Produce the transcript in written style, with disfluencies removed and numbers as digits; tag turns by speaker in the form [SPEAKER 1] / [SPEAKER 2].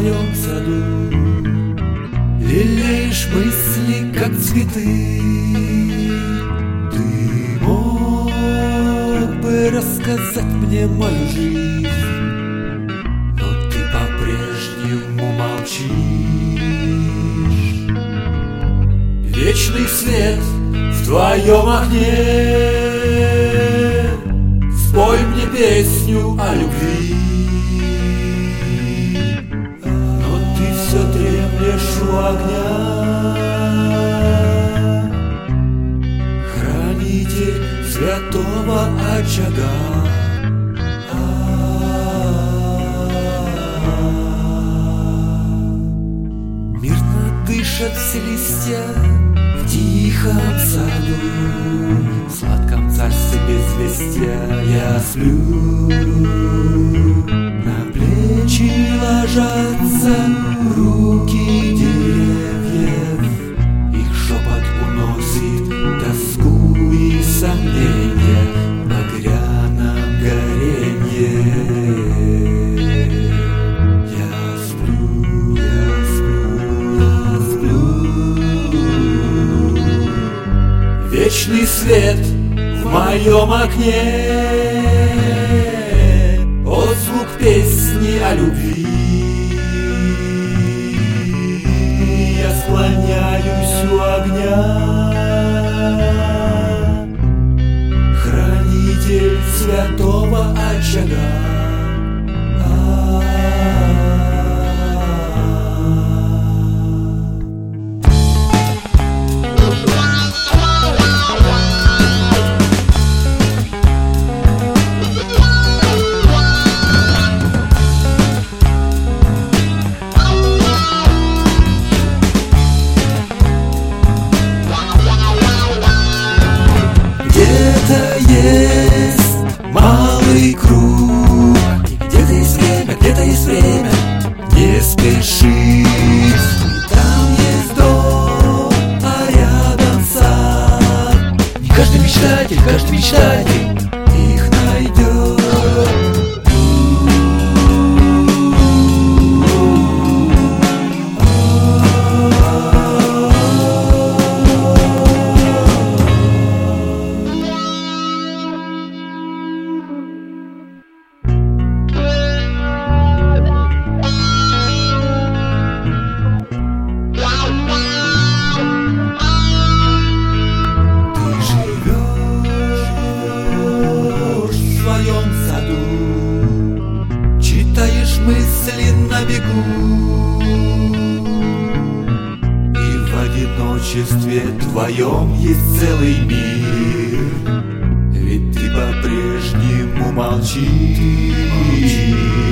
[SPEAKER 1] твоем саду лелеешь мысли, как цветы. Ты мог бы рассказать мне мою жизнь, но ты по-прежнему молчишь. Вечный свет в твоем окне, спой мне песню о любви. Но ты все дремлешь у огня, хранитель святого очага. Мирно дышат все листья в тихом саду, в сладком царстве безвестия я сплю. На плечи ложатся руки деревьев, их шепот уносит тоску и сомнения в багряном горенье. Я сплю, я сплю, я сплю. Вечный свет в моем окне, отзвук песни о любви. Я склоняюсь у огня, хранитель святого очага. Где-то есть малый круг, где-то есть время не спешить. Там есть дом, а рядом сад. Не каждый мечтатель их найдет. Читаешь мысли на бегу, и в одиночестве твоем есть целый мир, ведь ты по-прежнему молчишь.